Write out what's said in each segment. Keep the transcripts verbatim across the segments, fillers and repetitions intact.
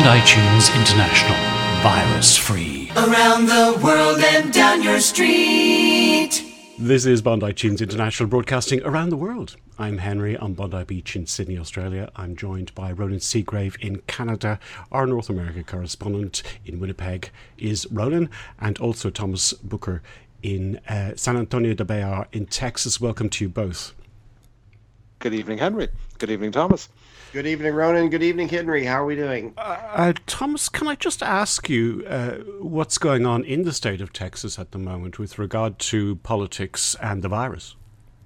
Bondi Tunes International, virus-free. Around the world and down your street. This is Bondi Tunes International, broadcasting around the world. I'm Henry on Bondi Beach in Sydney, Australia. I'm joined by Ronan Seagrave in Canada. Our North America correspondent in Winnipeg is Ronan, and also Thomas Booker in uh, San Antonio de Bayar in Texas. Welcome to you both. Good evening, Henry. Good evening, Thomas. Good evening, Ronan. Good evening, Henry. How are we doing? Uh, uh, Thomas, can I just ask you uh, what's going on in the state of Texas at the moment with regard to politics and the virus?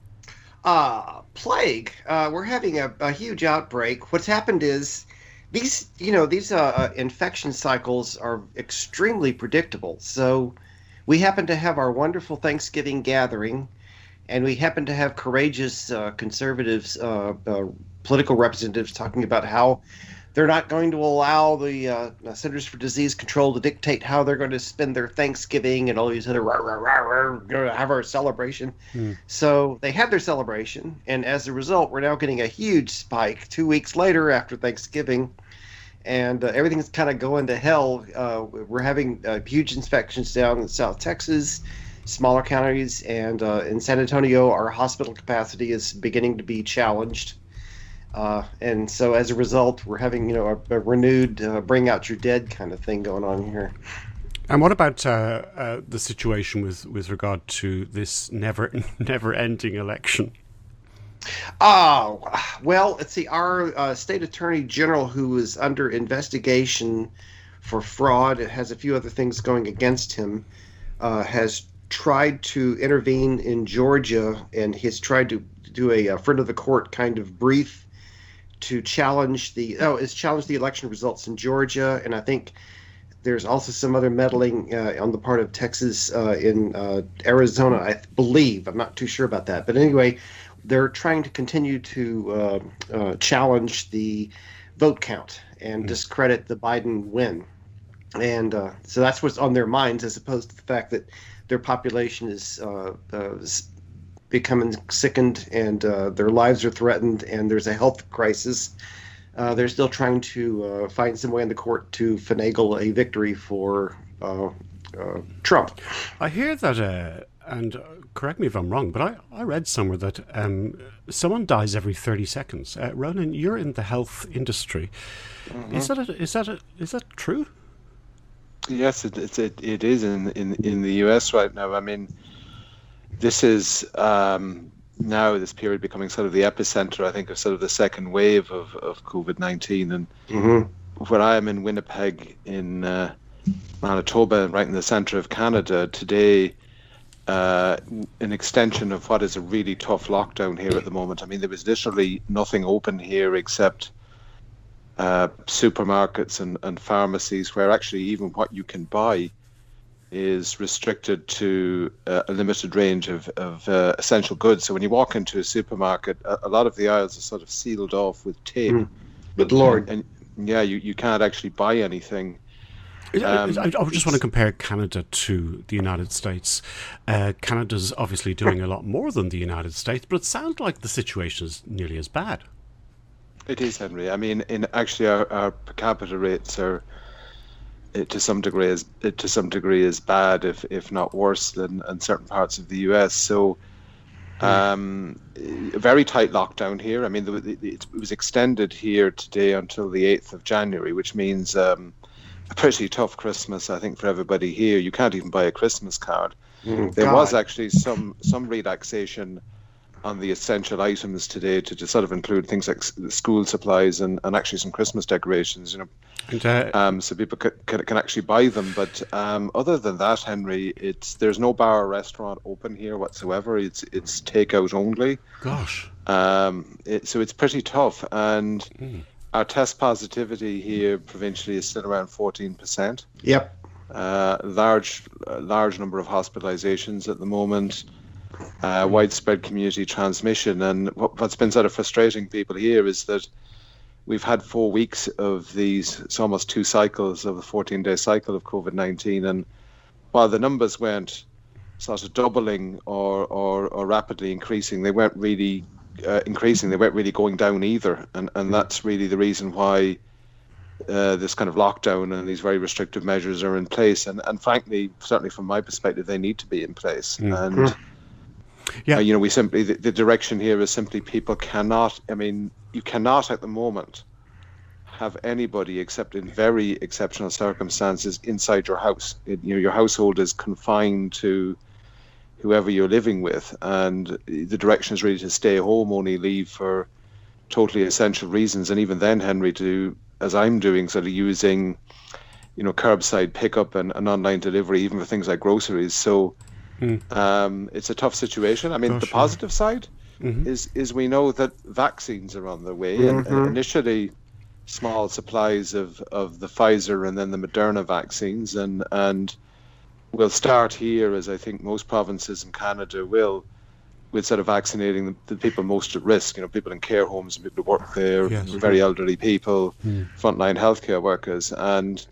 Uh, plague. Uh, we're having a, a huge outbreak. What's happened is these, you know, these uh, infection cycles are extremely predictable. So we happen to have our wonderful Thanksgiving gathering, and we happen to have courageous uh, conservatives, uh, uh, political representatives talking about how they're not going to allow the uh, Centers for Disease Control to dictate how they're going to spend their Thanksgiving and all these other rah, rah, rah, rah, going to have our celebration. Hmm. So they had their celebration, and as a result, we're now getting a huge spike two weeks later after Thanksgiving, and uh, everything's kind of going to hell. Uh, we're having uh, huge infections down in South Texas, smaller counties, and uh, in San Antonio, our hospital capacity is beginning to be challenged. Uh, and so as a result, we're having, you know, a, a renewed uh, bring out your dead kind of thing going on here. And what about uh, uh, the situation with, with regard to this never never ending election? Oh, well, let's see. Our uh, state attorney general, who is under investigation for fraud, has a few other things going against him, uh, has tried to intervene in Georgia, and has tried to do a, a friend of the court kind of brief to challenge the oh, is challenge the election results in Georgia, and I think there's also some other meddling uh, on the part of Texas uh, in uh, Arizona, I believe. I'm not too sure about that, but anyway, they're trying to continue to uh, uh, challenge the vote count and mm. discredit the Biden win, and uh, so that's what's on their minds, as opposed to the fact that their population is uh, uh, becoming sickened and uh, their lives are threatened and there's a health crisis. Uh, they're still trying to uh, find some way in the court to finagle a victory for uh, uh, Trump. I hear that, uh, and uh, correct me if I'm wrong, but I, I read somewhere that um, someone dies every thirty seconds. Uh, Ronan, you're in the health industry. Mm-hmm. Is that a, is that a, is that true? Yes, it, it, it, it is in, in, in the U S right now. I mean, this is um, now this period becoming sort of the epicenter, I think, of sort of the second wave of, of COVID nineteen. And mm-hmm. where I am in Winnipeg, in uh, Manitoba, right in the center of Canada, today, uh, an extension of what is a really tough lockdown here at the moment. I mean, there was literally nothing open here except uh, supermarkets and, and pharmacies, where actually even what you can buy is restricted to uh, a limited range of, of uh, essential goods. So when you walk into a supermarket, a, a lot of the aisles are sort of sealed off with tape. Mm. Good Lord. And, and yeah, you, you can't actually buy anything. Um, I, I just want to compare Canada to the United States. Uh, Canada's obviously doing a lot more than the United States, but it sounds like the situation is nearly as bad. It is, Henry. I mean, in actually our, our per capita rates are It, to some degree is it, to some degree is bad, if if not worse than in certain parts of the U S. So, um, a very tight lockdown here. I mean, the, the, it was extended here today until the eighth of January, which means um, a pretty tough Christmas, I think, for everybody here. You can't even buy a Christmas card. Mm, there God. was actually some some relaxation on the essential items today to, to sort of include things like school supplies and, and actually some Christmas decorations, you know, and, uh, um, so people can, can, can actually buy them. But um, other than that, Henry, it's there's no bar or restaurant open here whatsoever. It's it's takeout only. Gosh. Um, it, so it's pretty tough, and mm. our test positivity here provincially is still around fourteen percent. Yep. Uh, large uh, large number of hospitalizations at the moment. Uh, widespread community transmission, and what, what's been sort of frustrating people here is that we've had four weeks of these, it's almost two cycles of the fourteen-day cycle of COVID nineteen, and while the numbers weren't sort of doubling or, or, or rapidly increasing, they weren't really uh, increasing, they weren't really going down either, and, and that's really the reason why uh, this kind of lockdown and these very restrictive measures are in place. And, and frankly, certainly from my perspective, they need to be in place. Mm. And, mm. yeah. uh, you know, we simply, the, the direction here is simply people cannot, I mean, you cannot at the moment have anybody except in very exceptional circumstances inside your house. It, you know, your household is confined to whoever you're living with, and the direction is really to stay home, only leave for totally essential reasons. And even then, Henry, to, as I'm doing, sort of using, you know, curbside pickup and, and online delivery, even for things like groceries. So mm. um, it's a tough situation. I mean, Gosh, the positive yeah. side mm-hmm. is is we know that vaccines are on their way, mm-hmm. and, and initially small supplies of, of the Pfizer and then the Moderna vaccines, and and we'll start here, as I think most provinces in Canada will, with sort of vaccinating the, the people most at risk, you know, people in care homes and people who work there, yes. very elderly people, mm. frontline healthcare workers. And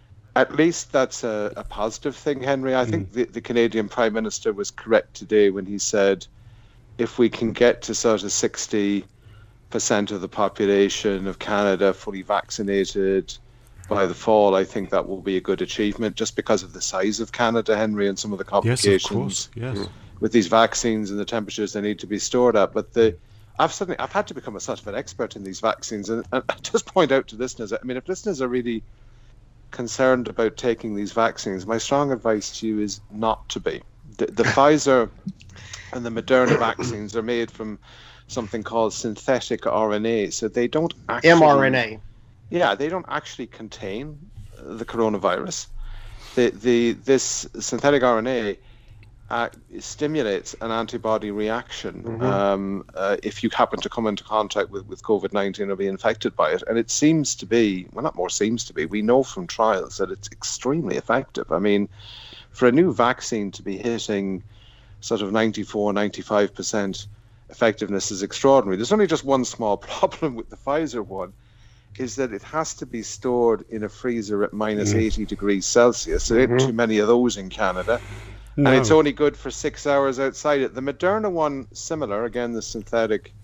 at least that's a, a positive thing, Henry. I mm. think the, the Canadian Prime Minister was correct today when he said, if we can get to sort of sixty percent of the population of Canada fully vaccinated by the fall, I think that will be a good achievement, just because of the size of Canada, Henry, and some of the complications yes, of course. Yes. with these vaccines and the temperatures they need to be stored at. But the, I've suddenly I've had to become a sort of an expert in these vaccines, and, and I just point out to listeners, I mean, if listeners are really concerned about taking these vaccines, my strong advice to you is not to be. The, the Pfizer and the Moderna vaccines are made from something called synthetic R N A, so they don't actually... mRNA. Yeah, they don't actually contain the coronavirus. The the this synthetic R N A uh, stimulates an antibody reaction mm-hmm. um, uh, if you happen to come into contact with, with COVID nineteen or be infected by it. And it seems to be, well, not more seems to be, we know from trials that it's extremely effective. I mean, for a new vaccine to be hitting sort of ninety-four, ninety-five percent effectiveness is extraordinary. There's only just one small problem with the Pfizer one, is that it has to be stored in a freezer at minus mm. eighty degrees Celsius. There mm-hmm. ain't too many of those in Canada. No. And it's only good for six hours outside it. The Moderna one, similar, again, the synthetic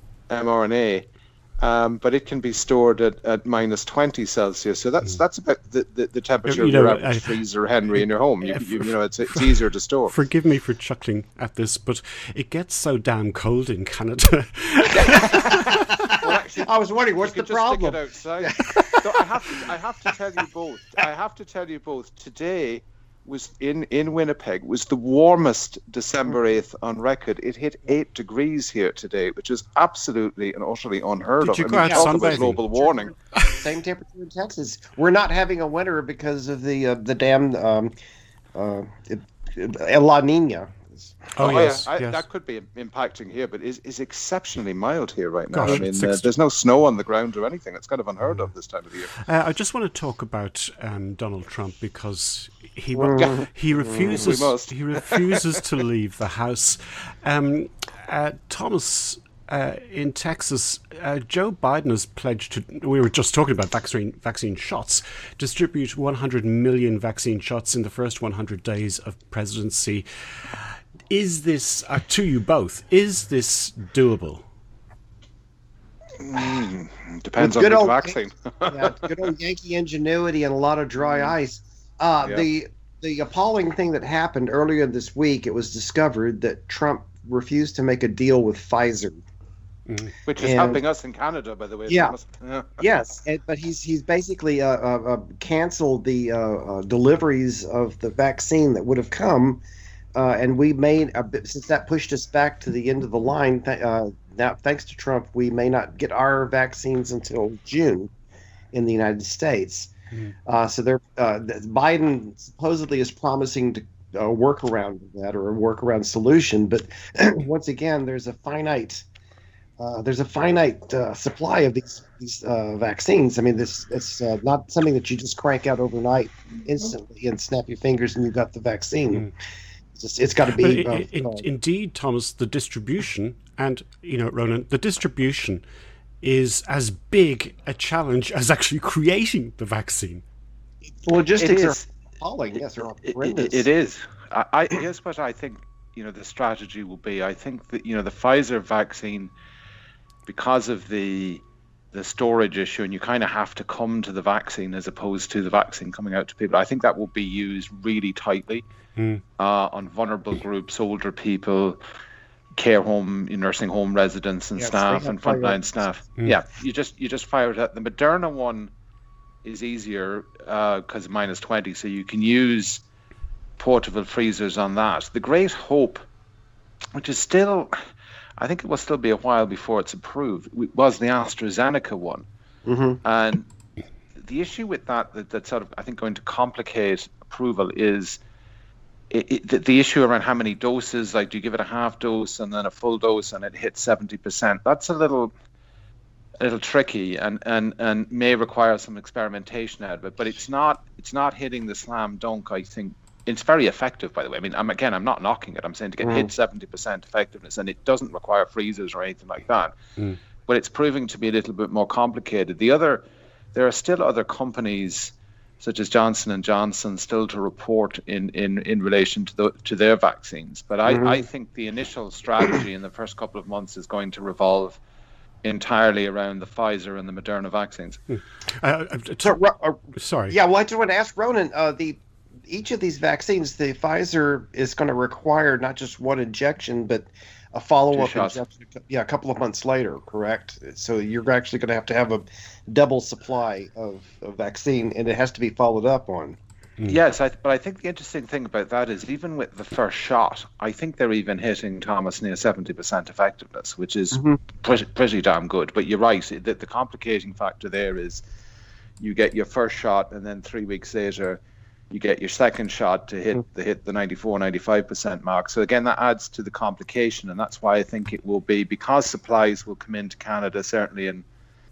mRNA, um, but it can be stored at, at minus twenty Celsius. So that's mm. that's about the, the, the temperature you know, of your average I, freezer, Henry, in your home. You, you, you know, it's, it's easier to store. Forgive me for chuckling at this, but it gets so damn cold in Canada. Well, actually, I was wondering, what's the problem? Stick it outside. So I have to, I have to tell you both. I have to tell you both. Today was in, in Winnipeg was the warmest December eighth on record. It hit eight degrees here today, which is absolutely and utterly unheard Did of. You I go mean, out talk about global warming. Same temperature in Texas. We're not having a winter because of the uh, the damn um, uh, La Nina. Oh, oh yes, yeah, I, yes, that could be impacting here, but is is exceptionally mild here right now. Gosh, I mean, uh, there's no snow on the ground or anything. It's kind of unheard of this time of the year. Uh, I just want to talk about um, Donald Trump because he mm. he refuses mm, he refuses to leave the House. Um, uh, Thomas. Uh, in Texas, uh, Joe Biden has pledged to, we were just talking about vaccine vaccine shots, distribute one hundred million vaccine shots in the first one hundred days of presidency. Is this, uh, to you both, is this doable? Mm, depends on the vaccine. Yeah, good old Yankee ingenuity and a lot of dry ice. Uh, yeah. The the appalling thing that happened earlier this week, it was discovered that Trump refused to make a deal with Pfizer. Mm. Which is and, helping us in Canada, by the way. Yeah. yeah. Yes, and, but he's he's basically uh, uh, uh, canceled the uh, uh, deliveries of the vaccine that would have come, uh, and we made a bit, since that pushed us back to the end of the line. Th- uh, now, thanks to Trump, we may not get our vaccines until June in the United States. Mm. Uh, so they're uh, Biden supposedly is promising to uh, work around that or a workaround solution, but once again, there's a finite. Uh, there's a finite uh, supply of these these uh, vaccines. I mean, this it's uh, not something that you just crank out overnight, instantly, and snap your fingers and you've got the vaccine. Mm. It's, just, it's got to be. Uh, it, it, uh, indeed, Thomas, the distribution, and you know, Ronan, the distribution is as big a challenge as actually creating the vaccine. Logistics are appalling. Yes, they're horrendous. It, it is. I, I here's what I think. You know, the strategy will be. I think that you know the Pfizer vaccine, because of the the storage issue, and you kind of have to come to the vaccine as opposed to the vaccine coming out to people. I think that will be used really tightly mm. uh, on vulnerable groups, older people, care home, nursing home residents and yes, staff and frontline staff. Mm. Yeah, you just you just fire it at the Moderna one is easier because uh, minus twenty, so you can use portable freezers on that. The great hope, which is still, I think it will still be a while before it's approved, was the AstraZeneca one. Mm-hmm. And the issue with that, that that's sort of, I think, going to complicate approval is it, it, the, the issue around how many doses, like do you give it a half dose and then a full dose and it hits seventy percent? That's a little a little tricky and, and, and may require some experimentation out of it, but it's not it's not hitting the slam dunk, I think. It's very effective, by the way. I mean, I'm, again, I'm not knocking it. I'm saying to get mm. hit seventy percent effectiveness, and it doesn't require freezers or anything like that. Mm. But it's proving to be a little bit more complicated. The other, there are still other companies, such as Johnson and Johnson, still to report in, in, in relation to the, to their vaccines. But I, mm-hmm. I think the initial strategy in the first couple of months is going to revolve entirely around the Pfizer and the Moderna vaccines. Mm. Uh, uh, t- so, uh, sorry. Yeah, well, I just want to ask Ronan, uh, the each of these vaccines, the Pfizer is going to require not just one injection, but a follow-up injection, yeah, a couple of months later, correct? So you're actually going to have to have a double supply of, of vaccine, and it has to be followed up on. Mm. Yes, I, but I think the interesting thing about that is even with the first shot, I think they're even hitting, Thomas, near seventy percent effectiveness, which is mm-hmm. pretty, pretty damn good. But you're right, the, the complicating factor there is you get your first shot, and then three weeks later, you get your second shot to hit the hit the ninety-four, ninety-five percent mark. So again, that adds to the complication, and that's why I think it will be, because supplies will come into Canada certainly in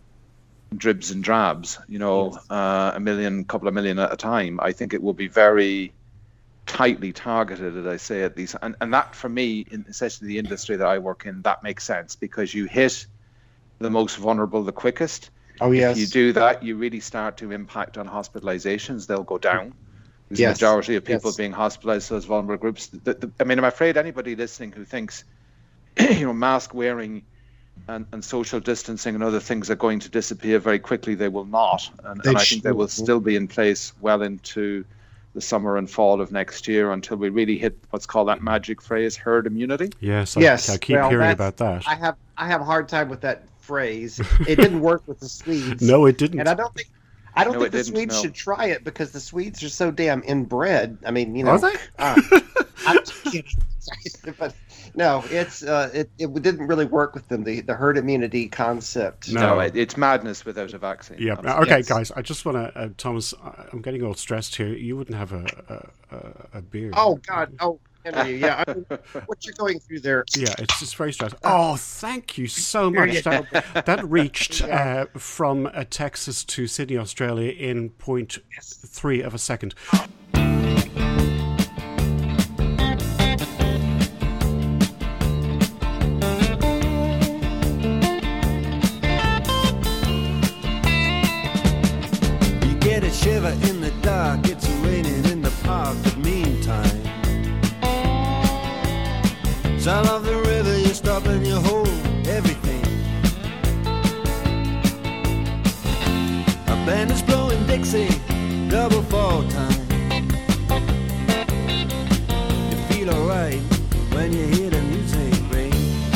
dribs and drabs, you know, yes. uh, a million, couple of million at a time. I think it will be very tightly targeted, as I say, at these, and and that for me, in especially the industry that I work in, that makes sense because you hit the most vulnerable the quickest. Oh yes. If you do that, you really start to impact on hospitalizations. They'll go down. The yes. majority of people yes. being hospitalized, those vulnerable groups. The, the, I mean, I'm afraid anybody listening who thinks, you know, mask wearing and, and social distancing and other things are going to disappear very quickly, they will not. And, and I think they will still be in place well into the summer and fall of next year until we really hit what's called that magic phrase, herd immunity. Yes, I, yes. I keep well, hearing about that. I have I have a hard time with that phrase. It didn't work with the Swedes. No, it didn't. And I don't think I don't no, think the Swedes no. should try it because the Swedes are so damn inbred. I mean, you know. Are they? Uh, I'm just kidding. But no, it's uh, it it didn't really work with them. The the herd immunity concept. No, no it, it's madness without a vaccine. Yeah. Okay, yes. guys. I just want to, uh, Thomas. I'm getting all stressed here. You wouldn't have a a, a beer. Oh God. Oh. Henry, yeah, I mean, what you're going through there. Yeah, it's just very stressful. Oh, thank you so much. That, that reached uh, from uh, Texas to Sydney, Australia in point yes. three of a second. You get a shiver in the dark, it's raining in the park, but meantime sound of the river, you stop and you hold everything. A band is blowing Dixie, double fall time. You feel alright when you hear the music ring.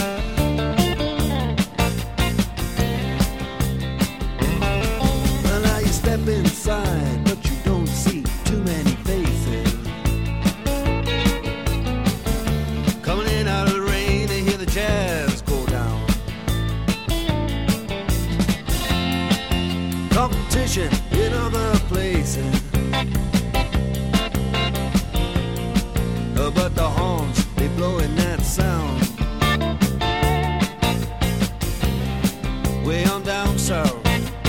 Well, now you step inside, but you don't see too many faces. Coming in out of the rain, they hear the jazz go down. Competition in other places, uh, but the horns, they blowing that sound. Way on down south,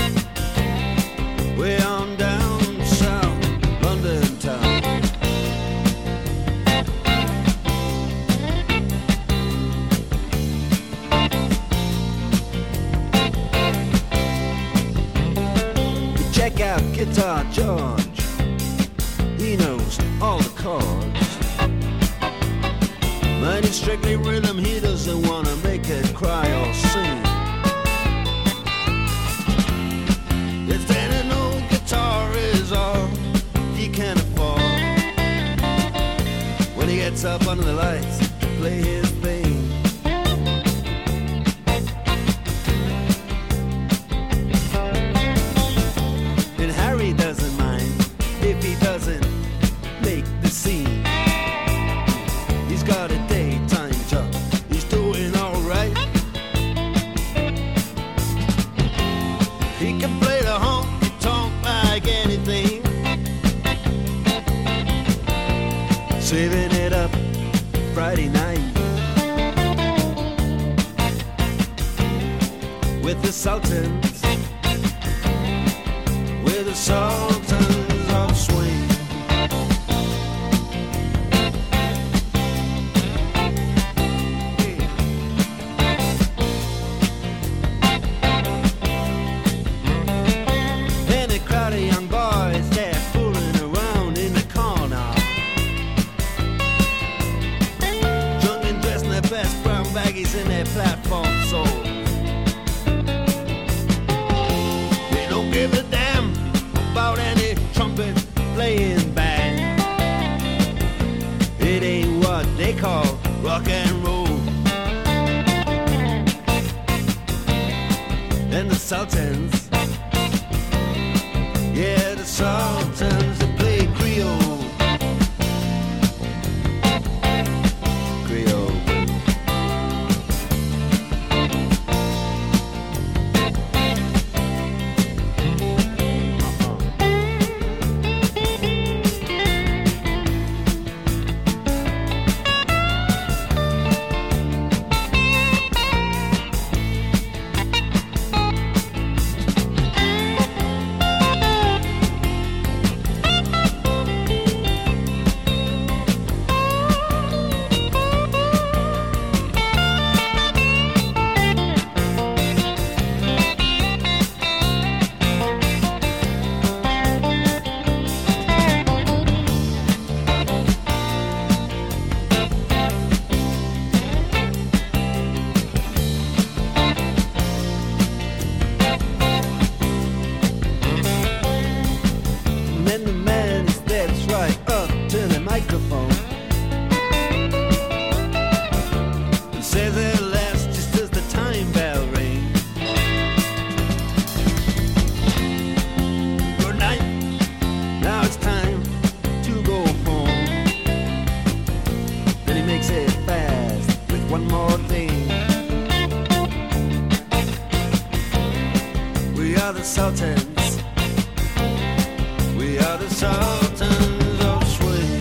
way on down south, London town. Check out Guitar George, he knows all the chords. But it's strictly rhythm, he doesn't want to make it cry or sing. up under the lights to play his thing. And Harry doesn't mind if he doesn't make the scene. He's got a daytime job, he's doing alright. He can play the honky-tonk like anything, saving it up Friday night with the Sultans, with the Sultans of Swing. And a crowd of young boys, they're fooling around in the corner, drunk and dressed in their best brown baggies in their platform soles. They don't give a damn about any trumpet playing band. It ain't what they call rock and roll. And the Sultans, yeah, the Sultans, they play Creole. Creole. And then the man steps right up to the microphone and says at last, just as the time bell rings, good night, now it's time to go home. Then he makes it fast with one more thing. We are the Sultans, we are the Sultans of Swing.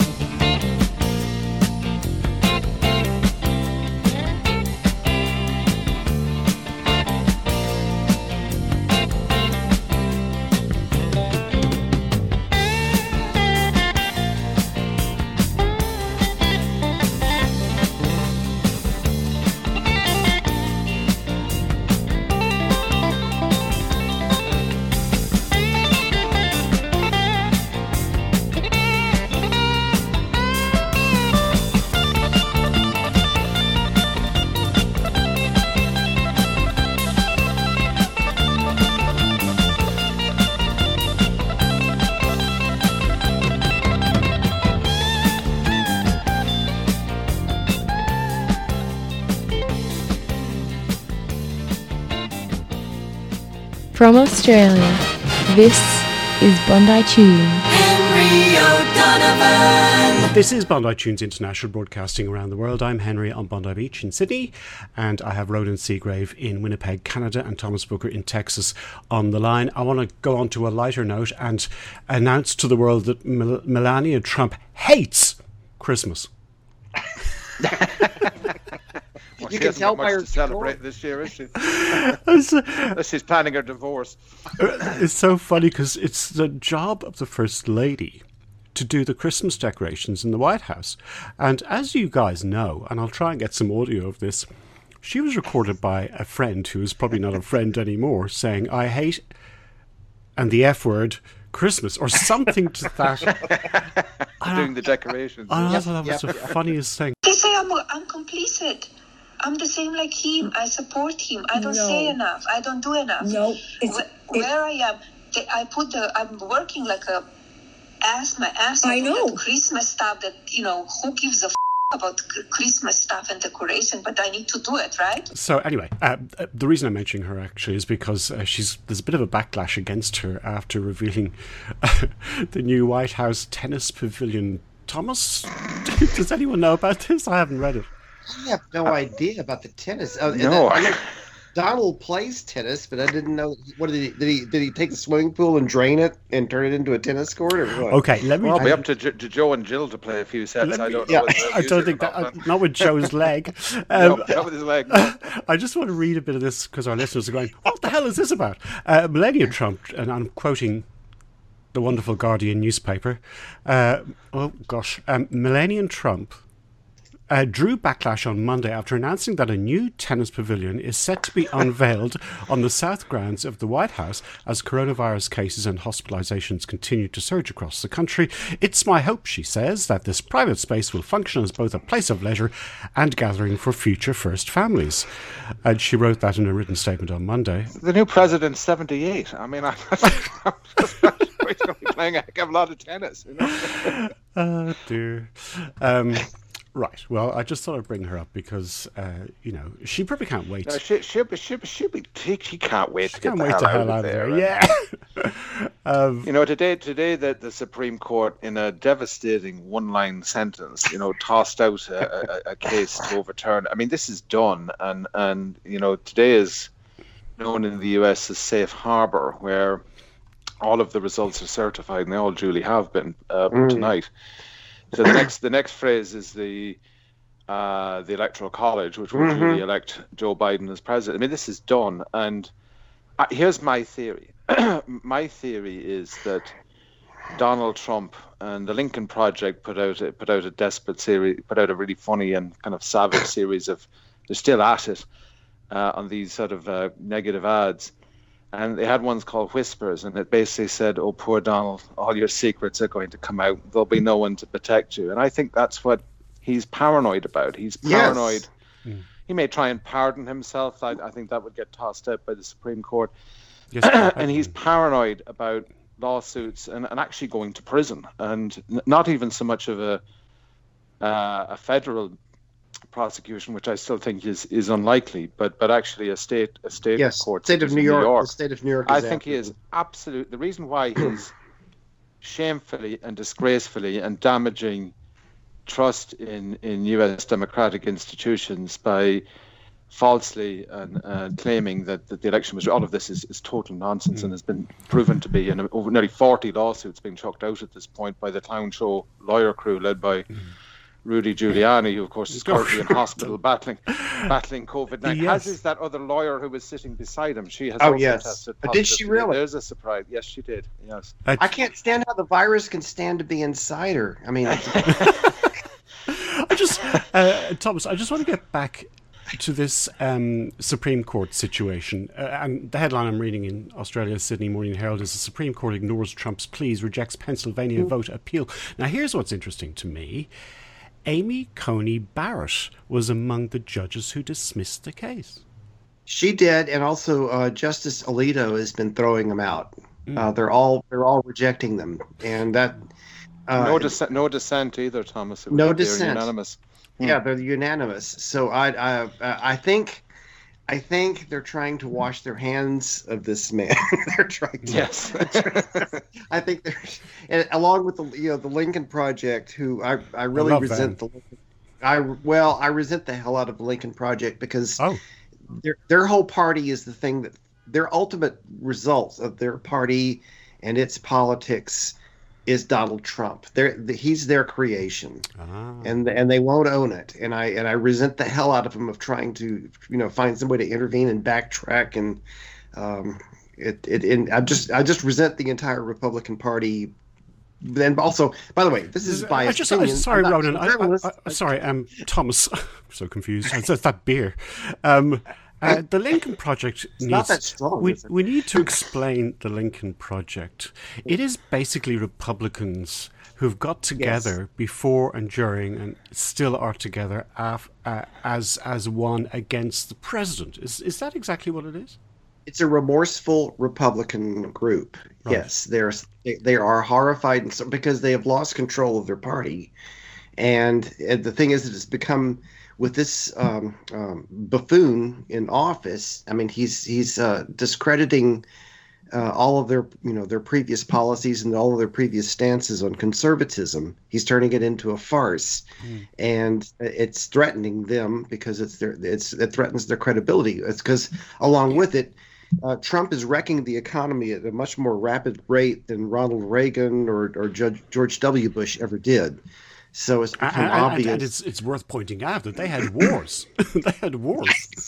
From Australia, this is Bondi Tunes. Henry O'Donovan. This is Bondi Tunes International, broadcasting around the world. I'm Henry on Bondi Beach in Sydney, and I have Ronan Seagrave in Winnipeg, Canada, and Thomas Booker in Texas on the line. I want to go on to a lighter note and announce to the world that Mel- Melania Trump hates Christmas. Well, You she can hasn't tell got by much her to celebrate this year, is she? It's, uh, She's planning her divorce. it's so funny because it's the job of the First Lady to do the Christmas decorations in the White House. And as you guys know, and I'll try and get some audio of this, she was recorded by a friend who is probably not a friend anymore saying, I hate, and the F word, Christmas, or something to that. Doing the decorations. I thought that was the funniest thing. They say I'm, I'm complicit. I'm the same like him. I support him. I don't No. say enough. I don't do enough. No, it's, Where, it, where I am, they, I put the. I'm working like a ass my ass off I with know. that Christmas stuff. That you know, who gives a f- about c- Christmas stuff and decoration, but I need to do it, right? So anyway, uh, the reason I'm mentioning her actually is because uh, she's there's a bit of a backlash against her after revealing uh, the new White House tennis pavilion. Thomas, does anyone know about this? I haven't read it. I have no idea about the tennis. Uh, No. I know Donald plays tennis, but I didn't know. What did he did he did he take the swimming pool and drain it and turn it into a tennis court or what? Okay, let me. Well, it'll be I, up to, J- to Joe and Jill to play a few sets. let I me- don't yeah, know. whether they'll I use don't it think or that not, uh, not with Joe's leg. No, Um, not with his leg. No. I just want to read a bit of this because our listeners are going, "What the hell is this about?" Uh, Melania Trump, and I'm quoting the wonderful Guardian newspaper. Uh, oh gosh, um, Melania Trump uh, drew backlash on Monday after announcing that a new tennis pavilion is set to be unveiled on the south grounds of the White House as coronavirus cases and hospitalizations continue to surge across the country. It's my hope, she says, that this private space will function as both a place of leisure and gathering for future first families. And she wrote that in a written statement on Monday. The new president's seventy-eight. I mean, I'm just going to be playing a heck of a lot of tennis. You know? Oh, dear. Um, right. Well, I just thought I'd bring her up because, uh, you know, she probably can't wait. No, she, she'll be, she'll be, she'll be, she can't wait She to get can't the wait hell, to out, hell of out of there. there. Yeah. um, You know, today, today the, the Supreme Court, in a devastating one-line sentence, you know, tossed out a, a, a case to overturn. I mean, this is done, and and you know, today is known in the U S as safe harbor, where all of the results are certified, and they all duly have been uh, Mm. tonight. So the next, the next phrase is the uh, the Electoral College, which will Mhm. duly elect Joe Biden as president. I mean, this is done, and uh, here's my theory. My theory is that Donald Trump and the Lincoln Project put out a, put out a desperate series, put out a really funny and kind of savage series of. They're still at it uh, on these sort of uh, negative ads, and they had ones called Whispers, and it basically said, "Oh, poor Donald, all your secrets are going to come out. There'll be no one to protect you." And I think that's what he's paranoid about. He's paranoid. Yes. He may try and pardon himself. I, I think that would get tossed out by the Supreme Court. yes, And he's paranoid about lawsuits and, and actually going to prison, and n- not even so much of a uh, a federal prosecution, which I still think is, is unlikely, but but actually a state a state Yes, court. state such of as New in York. The state of New York. I is think he after is absolute. The reason why he's shamefully and disgracefully and damaging trust in, in U S democratic institutions by falsely and uh, claiming that, that the election was all of this is, is total nonsense Mm. and has been proven to be, and over nearly forty lawsuits being chucked out at this point by the clown show lawyer crew led by Mm. Rudy Giuliani, who of course is Oh, currently in hospital battling battling COVID nineteen. Yes. As is that other lawyer who was sitting beside him. She has Oh, also yes. tested But did positive she today. really? There's a surprise. Yes, she did. Yes. Uh, I can't stand how the virus can stand to be inside her. I mean, I just, uh, Thomas, I just want to get back to this um, Supreme Court situation. Uh, and the headline I'm reading in Australia's Sydney Morning Herald is the Supreme Court ignores Trump's pleas, rejects Pennsylvania vote appeal. Now, here's what's interesting to me. Amy Coney Barrett was among the judges who dismissed the case. she did, and also uh, Justice Alito has been throwing them out. Uh, they're all they're all rejecting them, and that uh, no dissent. No dissent either, Thomas. It was No they're dissent. Unanimous. yeah, they're unanimous. So I I I think I think they're trying to wash their hands of this man. They're trying to. Yes. I think there's, and along with the you know the Lincoln Project, who I I really love resent them. the. I well I resent the hell out of the Lincoln Project because Oh, their their whole party is the thing that their ultimate results of their party and its politics is Donald Trump. They're, the, he's their creation, ah. and and they won't own it. And I and I resent the hell out of them of trying to you know find some way to intervene and backtrack and um, it it and I just I just resent the entire Republican Party. Then also, by the way, this is I biased just, I, opinion. sorry, I'm not Ronan. a I, journalist. I, I, sorry, um, Thomas. I'm so confused. It's, it's that beer. Um, uh, the Lincoln Project needs. not that strong, We, is it? we need to explain the Lincoln Project. It is basically Republicans who've got together before and during, and still are together af, uh, as as one against the president. Is is that exactly what it is? It's a remorseful Republican group. Right. Yes, they're they, they are horrified and so, because they have lost control of their party, And, and the thing is, that it's become with this um, um, buffoon in office. I mean, he's he's uh, discrediting uh, all of their you know their previous policies and all of their previous stances on conservatism. He's turning it into a farce, mm. and it's threatening them because it's their it's it threatens their credibility. It's because along with it, uh, Trump is wrecking the economy at a much more rapid rate than Ronald Reagan or or Judge George W. Bush ever did. So it's become and, obvious. And, and it's it's worth pointing out that they had wars. they had wars.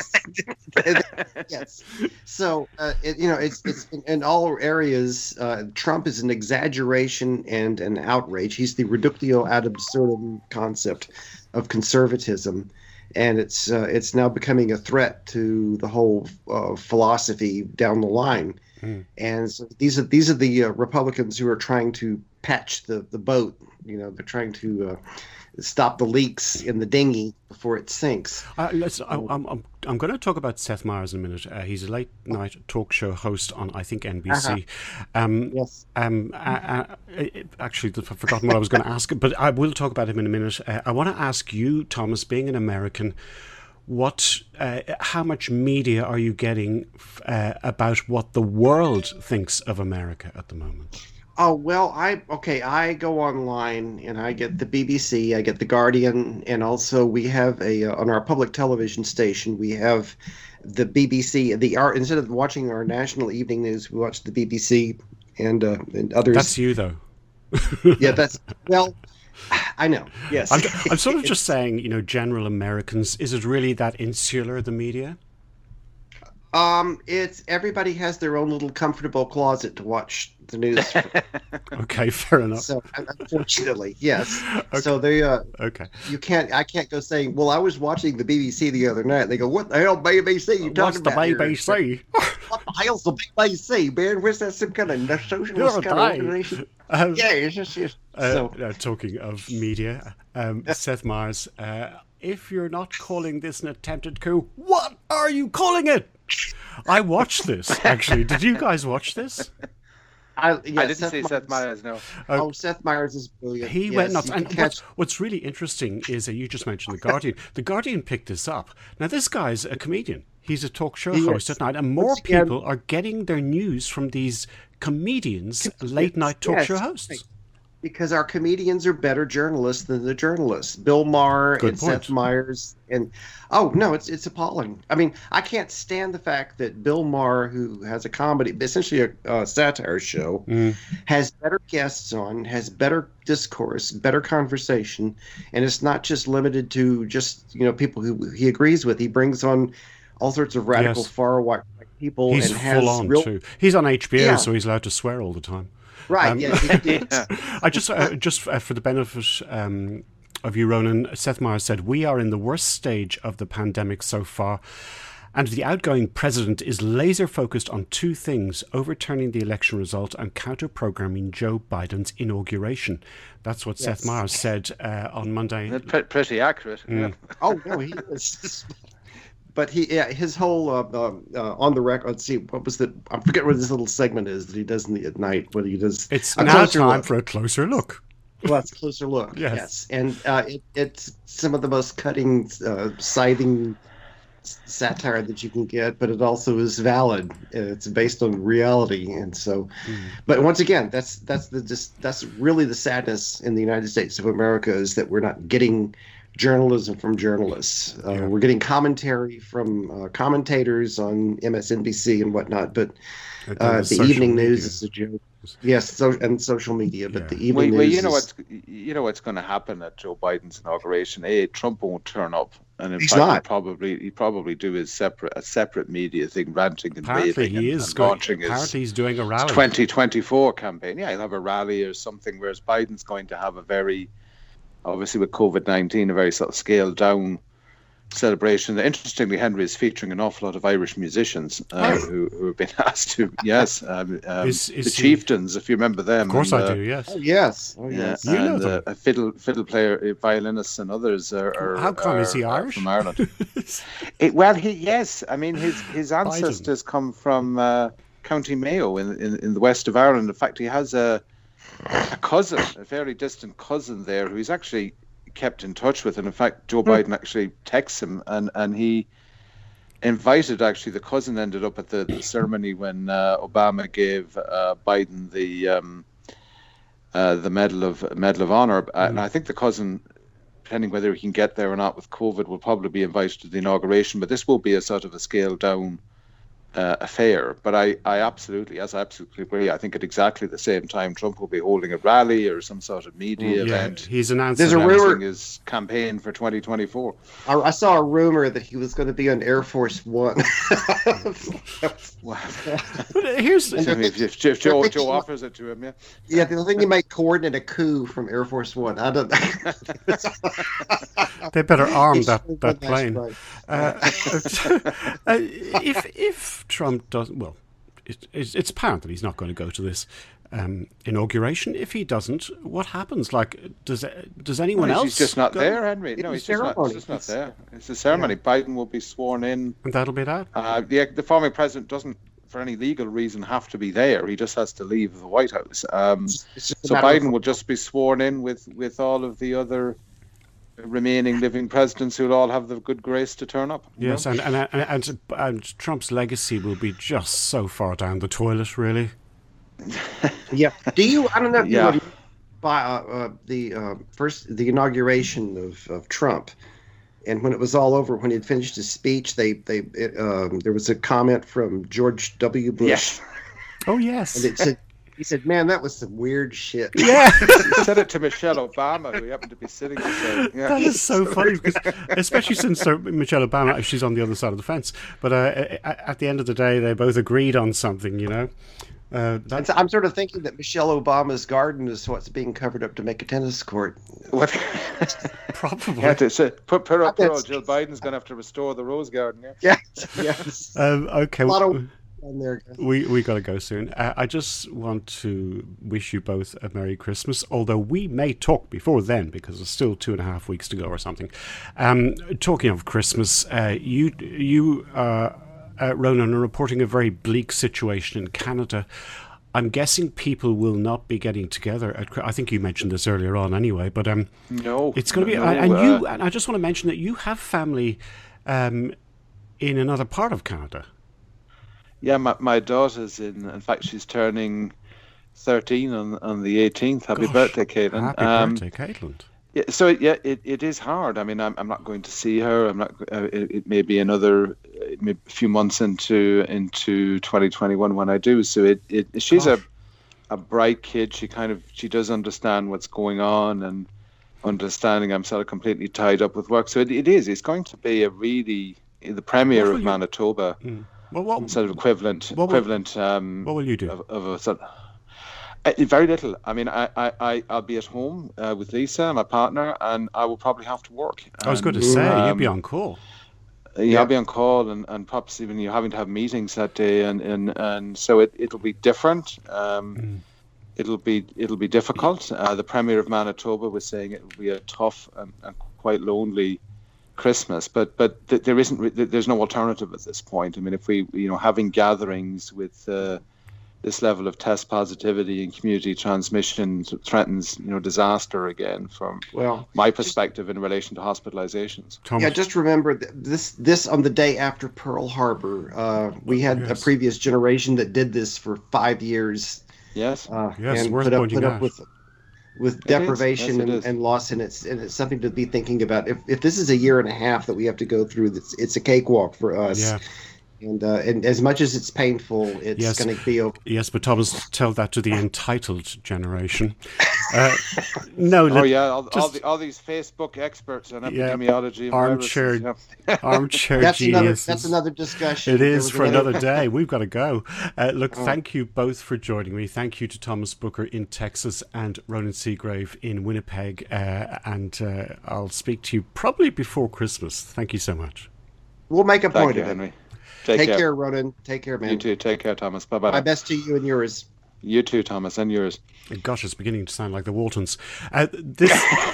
Yes. So uh, it, you know, it's it's in, in all areas. Uh, Trump is an exaggeration and an outrage. He's the reductio ad absurdum concept of conservatism, and it's uh, it's now becoming a threat to the whole uh, philosophy down the line. Mm. And so these are these are the uh, Republicans who are trying to patch the the boat. You know, they're trying to uh, stop the leaks in the dinghy before it sinks. Uh, let's, I, I'm, I'm, I'm going to talk about Seth Meyers in a minute. Uh, he's a late night talk show host on, I think, N B C. Uh-huh. Um, yes. Um, uh, uh, actually, I've forgotten what I was going to ask, but I will talk about him in a minute. Uh, I want to ask you, Thomas, being an American, what, uh, how much media are you getting uh, about what the world thinks of America at the moment? Oh, well, I okay, I go online and I get the B B C, I get the Guardian, and also we have a uh, on our public television station, we have the B B C, the our instead of watching our national evening news, we watch the B B C and uh, and others. That's you though. Yeah, that's well, I know. Yes. I'm, I'm sort of just saying, you know, general Americans, is it really that insular, the media? Um, it's everybody has their own little comfortable closet to watch the news. Okay, fair enough. So, unfortunately, yes. Okay. So they, uh, okay, you can't. I can't go saying, "Well, I was watching the B B C the other night." They go, "What the hell, B B C? You talking What's about?" the B B C? What the hell's the B B C, man? Where's that some kind of socialist kind of organization? Um, yeah, it's just, it's, uh, so. uh, talking of media, um, Seth Meyers, uh, if you're not calling this an attempted coup, what are you calling it? I watched this, actually. Did you guys watch this? I, yeah, I didn't Seth see Meyers. Seth Meyers, no. Uh, oh, Seth Meyers is brilliant. He yes, went nuts. And catch... what's, what's really interesting is that you just mentioned The Guardian. The Guardian picked this up. Now, this guy's a comedian. He's a talk show he host is. at night, and more Once again, people are getting their news from these comedians, late night talk yes, show hosts. right. Because our comedians are better journalists than the journalists. Bill Maher Good and point. Seth Meyers and oh no, it's it's appalling. I mean, I can't stand the fact that Bill Maher, who has a comedy, essentially a uh, satire show, mm. has better guests on, has better discourse, better conversation, and it's not just limited to just you know people who he agrees with. He brings on all sorts of radical Yes. far right people. He's and has full on real... too. He's on H B O, Yeah. so he's allowed to swear all the time. Right. Um, yeah, he did. I just, uh, just uh, for the benefit um, of you, Ronan, Seth Meyers said, "We are in the worst stage of the pandemic so far, and the outgoing president is laser focused on two things: overturning the election result and counter-programming Joe Biden's inauguration." That's what Yes. Seth Meyers said uh, on Monday. Pre- pretty accurate. Mm. Yeah. Oh no, he is. But he, yeah, his whole uh, uh, uh, on the record. Let's see, what was the? I forget what this little segment is that he does in the, at night. What he does. It's a now closer time look. for a closer look. Well, that's a closer look. Yes. yes. And uh, it, it's some of the most cutting, uh, scything s- satire that you can get, but it also is valid. It's based on reality, and so. Mm. But once again, that's that's the just that's really the sadness in the United States of America is that we're not getting journalism from journalists. Uh, Yeah. We're getting commentary from uh, commentators on M S N B C and whatnot, but And uh, then the social evening media. news is a joke. Yes, so, and social media, but Yeah. the evening Well, well, news you know is, what's you know what's going to happen at Joe Biden's inauguration. A, Trump won't turn up, and in He's fact, not. he'll probably he probably do his separate a separate media thing, ranting and Apparently, raving, he and, is and going. launching his Apparently, he's doing a rally. twenty twenty-four campaign. Yeah, he'll have a rally or something. Whereas Biden's going to have a very, obviously with COVID nineteen, a very sort of scaled down celebration. Interestingly, Henry is featuring an awful lot of Irish musicians uh, who, who have been asked to. Yes, um, um, Is- is the he- Chieftains, if you remember them. Of course, and, I uh, do. Yes. oh, yes, oh, Yeah, yes. You know and them. uh, a fiddle fiddle player, uh, violinists, and others are. are How come are, is he are Irish? from Ireland? it, well, he yes. I mean, his his ancestors come from uh, County Mayo in, in in the west of Ireland. In fact, he has a a cousin, a very distant cousin there, who's actually kept in touch with. And in fact, Joe Biden actually texts him, and, and he invited, actually, the cousin ended up at the, the ceremony when uh, Obama gave uh, Biden the um, uh, the Medal of Medal of Honor. Mm. And I think the cousin, depending whether he can get there or not with COVID, will probably be invited to the inauguration. But this will be a sort of a scaled down Uh, affair. But I, I absolutely, yes, I absolutely agree. I think at exactly the same time, Trump will be holding a rally or some sort of media yeah, event. He's announced There's a rumor his campaign for twenty twenty-four. I, I saw a rumor that he was going to be on Air Force One. Wow. But here's I mean, if, if, if Joe, Joe offers it to him, yeah. Yeah, the thing he might coordinate a coup from Air Force One. I don't know. They better arm It's that, really that nice, plane. right. Uh, uh, if if Trump doesn't, well, it, it's, it's apparent that he's not going to go to this um, inauguration. If he doesn't, what happens? Like, does does anyone no, else? He's just not go? there, Henry. No, It's he's just not, ceremony. he's just not It's- there. It's a ceremony. yeah. Biden will be sworn in. And that'll be that. Uh, the, the former president doesn't, for any legal reason, have to be there. He just has to leave the White House. Um, It's just a so matter Biden of- will just be sworn in with, with all of the other remaining living presidents who'll all have the good grace to turn up. you Yes, know? and and, and and and Trump's legacy will be just so far down the toilet, really. Yeah. Do you? I don't know if Yeah. you would by uh, uh, the uh, first the inauguration of, of Trump, and when it was all over, when he had finished his speech, they they it, um, there was a comment from George W. Bush, Yes. Oh yes. and it said he said, "Man, that was some weird shit." Yeah. He said it to Michelle Obama, who happened to be sitting beside him. Yeah. That is so funny, because especially since uh, Michelle Obama, she's on the other side of the fence. But uh, at the end of the day, they both agreed on something, you know. Uh, And that, so I'm sort of thinking that Michelle Obama's garden is what's being covered up to make a tennis court. What? probably. Yeah, to say, put, put up, That's- Jill Biden's going to have to restore the Rose Garden. Yeah. Yes, yes. Um, okay. A lot w- of on there. We we got to go soon. Uh, I just want to wish you both a Merry Christmas, although we may talk before then because there's still two and a half weeks to go or something. Um, talking of Christmas, uh, you you uh, uh, Ronan are reporting a very bleak situation in Canada. I'm guessing people will not be getting together at. Chri- I think you mentioned this earlier on, anyway. But um, No. it's going to be. no, and uh, you and I just want to mention that you have family um, in another part of Canada. Yeah, my, my daughter's in, in fact, she's turning thirteen on, on the eighteenth. Happy Gosh, birthday, Caitlin. Happy Um, birthday, Caitlin. Yeah, so yeah, it, it is hard. I mean, I'm I'm not going to see her. I'm not. Uh, it, it may be another, it may be a few months into into twenty twenty-one when I do. So it, it she's a a bright kid. She kind of she does understand what's going on and understanding I'm sort of completely tied up with work. So it, it is. It's going to be a really the premiere What of will you- Manitoba, Mm. Well, what, sort of equivalent What will- equivalent. Um, what will you do? of, of a sort. Uh, very little. I mean, I, I, I, I'll be at home uh, with Lisa, my partner, and I will probably have to work. I was going to And, say, um, you'd be on call. Yeah, I'll be on call, and, and perhaps even you're having to have meetings that day, and, and, and so it, it'll be different. Um, Mm. It'll be it'll be difficult. Uh, the Premier of Manitoba was saying it will be a tough and, and quite lonely Christmas, but but th- there isn't re- th- there's no alternative at this point. I mean, if we you know having gatherings with uh, this level of test positivity and community transmission threatens you know disaster again from Well, my perspective in relation to hospitalizations. Thomas, yeah, just remember th- this this on the day after Pearl Harbor. Uh, we had Yes. a previous generation that did this for five years. Yes. Uh, Yes, and worth put up, pointing put up out. with with is. deprivation Yes, it and, is. and loss, and it's and it's something to be thinking about. If if this is a year and a half that we have to go through, it's, it's a cakewalk for us. Yeah. And uh, and as much as it's painful, it's Yes. going to be over. yes, but Thomas, tell that to the entitled generation. Uh, no, Oh let- yeah, all, all, just- the, all these Facebook experts on Yeah, epidemiology and armchair- viruses, yeah. armchair That's another geniuses. that's another discussion. It There is was for another day. We've got to go. Uh, look, Oh. thank you both for joining me. Thank you to Thomas Booker in Texas and Ronan Seagrave in Winnipeg. Uh, and uh, I'll speak to you probably before Christmas. Thank you so much. We'll make a Thank point you, of it. Henry. Take, Take care. care, Ronan. Take care, man. You too. Take care, Thomas. Bye My bye. best to you and yours. You too, Thomas, and yours. Gosh, it's beginning to sound like the Waltons. Uh, this,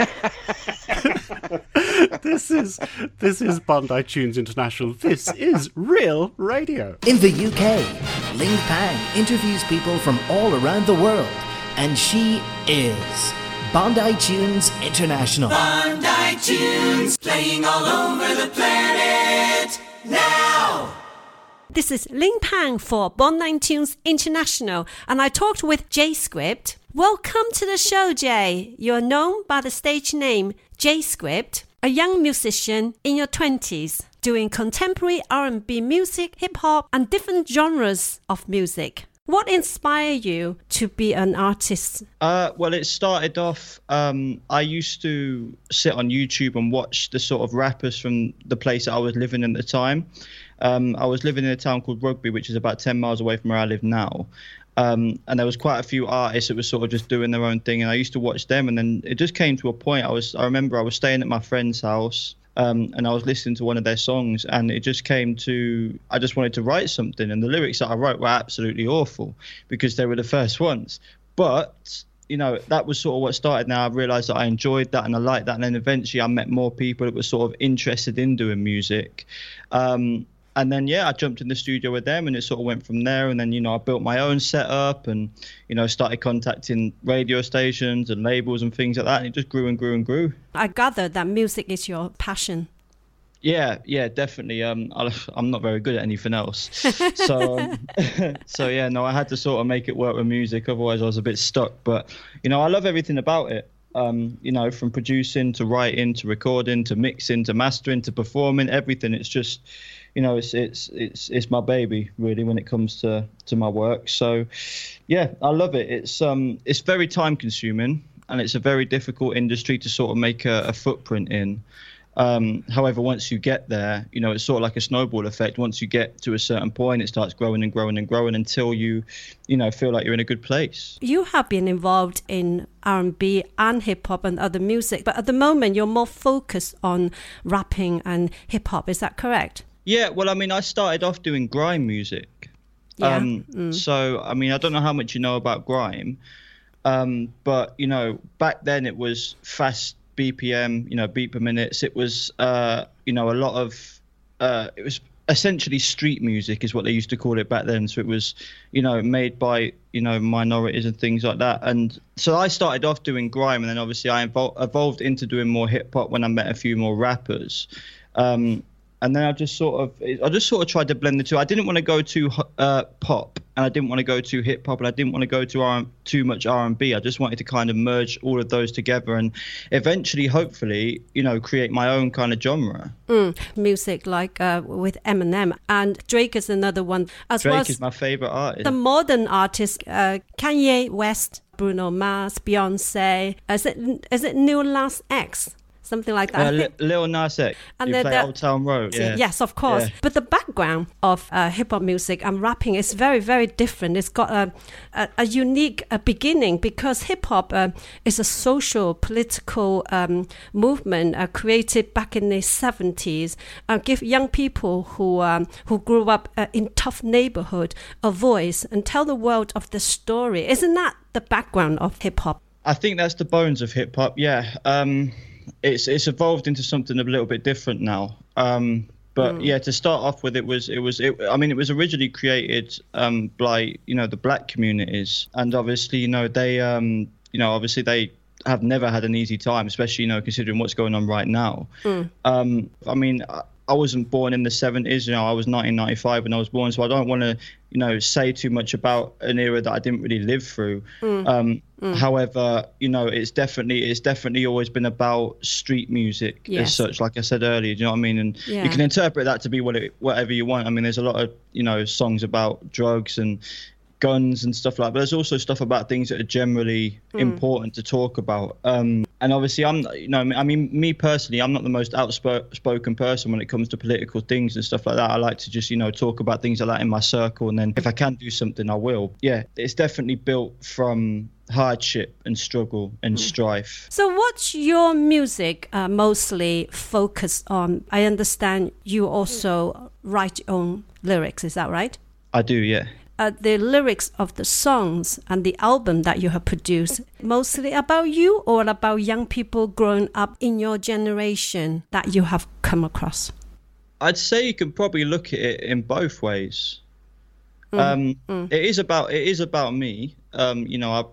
this is this is Bondi Tunes International. This is real radio. In the U K, Ling Pang interviews people from all around the world, and she is Bondi Tunes International. Bondi Tunes, playing all over the planet now. This is Ling Pang for Bondi Tunes International, and I talked with J-Script. Welcome to the show, Jay. You're known by the stage name J-Script, a young musician in your twenties, doing contemporary R and B music, hip-hop, and different genres of music. What inspired you to be an artist? Uh, well, it started off, um, I used to sit on YouTube and watch the sort of rappers from the place that I was living in at the time. Um, I was living in a town called Rugby, which is about ten miles away from where I live now. Um, and there was quite a few artists that were sort of just doing their own thing. And I used to watch them. And then it just came to a point. I was, I remember I was staying at my friend's house. Um, and I was listening to one of their songs, and it just came to, I just wanted to write something. And the lyrics that I wrote were absolutely awful because they were the first ones. But, you know, that was sort of what started. Now I realized that I enjoyed that and I liked that. And then eventually I met more people that were sort of interested in doing music. Um, And then, yeah, I jumped in the studio with them and it sort of went from there. And then, you know, I built my own setup and, you know, started contacting radio stations and labels and things like that. And it just grew and grew and grew. I gather that music is your passion. Yeah, yeah, definitely. Um, I'm not very good at anything else. So, um, so yeah, no, I had to sort of make it work with music. Otherwise, I was a bit stuck. But, you know, I love everything about it. Um, you know, from producing to writing to recording to mixing to mastering to performing, everything. It's just, you know, it's it's it's it's my baby really when it comes to, to my work. So, yeah, I love it. It's um it's very time consuming and it's a very difficult industry to sort of make a, a footprint in. Um, however, once you get there, you know, it's sort of like a snowball effect. Once you get to a certain point, it starts growing and growing and growing until you, you know, feel like you're in a good place. You have been involved in R and B and hip-hop and other music, but at the moment you're more focused on rapping and hip-hop. Is that correct? Yeah, well, I mean, I started off doing grime music. Yeah. Um, mm. So, I mean, I don't know how much you know about grime, um, but, you know, back then it was fast B P M, you know, beat per minutes. It was, uh, you know, a lot of, uh, it was essentially street music is what they used to call it back then. So it was, you know, made by, you know, minorities and things like that. And so I started off doing grime and then obviously I evol- evolved into doing more hip hop when I met a few more rappers. Um, And then I just sort of, I just sort of tried to blend the two. I didn't want to go too uh, pop, and I didn't want to go too hip hop, and I didn't want to go too R- too much R and B. I just wanted to kind of merge all of those together, and eventually, hopefully, you know, create my own kind of genre. Mm, music like uh, with Eminem, and Drake is another one. As Drake well as is my favorite artist. The modern artists, uh, Kanye West, Bruno Mars, Beyonce. Is it is it Lil Nas X? Something like that. Uh, Lil Nas X. And you play Old Town Road. Yeah. Yes, of course. Yeah. But the background of uh, hip-hop music and rapping is very, very different. It's got a, a, a unique uh, beginning because hip-hop uh, is a social, political um, movement uh, created back in the seventies. Uh, give young people who um, who grew up uh, in tough neighborhood a voice and tell the world of the story. Isn't that the background of hip-hop? I think that's the bones of hip-hop, yeah. Um... It's it's evolved into something a little bit different now, um, but mm. yeah. To start off with, it was it was it, I mean, it was originally created um, by you know the black communities, and obviously you know they um, you know obviously they have never had an easy time, especially you know considering what's going on right now. Mm. Um, I mean, I wasn't born in the seventies. You know, I was nineteen ninety-five when I was born, so I don't want to you know say too much about an era that I didn't really live through. Mm. Um, Mm. However, you know, it's definitely it's definitely always been about street music yes. as such. Like I said earlier, do you know what I mean? And yeah. you can interpret that to be what it, whatever you want. I mean, there's a lot of you know songs about drugs and guns and stuff like that. But there's also stuff about things that are generally mm. important to talk about. Um, and obviously, I'm you know I mean me personally, I'm not the most outspoken person when it comes to political things and stuff like that. I like to just you know talk about things like that in my circle, and then if I can do something, I will. Yeah, it's definitely built from hardship and struggle and mm. strife. So what's your music uh, mostly focused on? I understand you also write your own lyrics, is that right? I do, yeah. Uh, the lyrics of the songs and the album that you have produced, mostly about you or about young people growing up in your generation that you have come across? I'd say you can probably look at it in both ways. Mm. Um, mm. It is about it is about me. Um, you know, I,